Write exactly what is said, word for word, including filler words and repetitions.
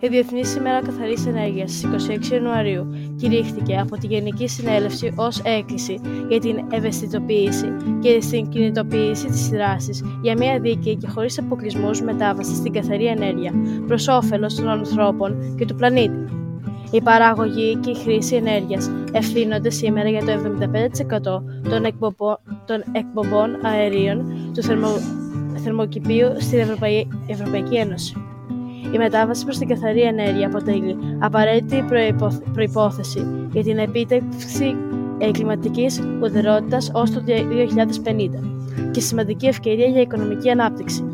Η Διεθνής ημέρα καθαρής ενέργειας στις είκοσι έξι Ιανουαρίου κηρύχθηκε από τη Γενική Συνέλευση ως έκκληση για την ευαισθητοποίηση και στην κινητοποίηση της δράσης για μια δίκαιη και χωρίς αποκλεισμούς μετάβαση στην καθαρή ενέργεια προς όφελος των ανθρώπων και του πλανήτη. Η παραγωγή και η χρήση ενέργειας ευθύνονται σήμερα για το εβδομήντα πέντε τοις εκατό των εκπομπών, των εκπομπών αερίων του θερμο, θερμοκηπίου στην Ευρωπαϊ, Ευρωπαϊκή Ένωση. Η μετάβαση προς την καθαρή ενέργεια αποτελεί απαραίτητη προϋπόθεση για την επίτευξη κλιματικής ουδετερότητας ως το δύο χιλιάδες πενήντα και σημαντική ευκαιρία για οικονομική ανάπτυξη.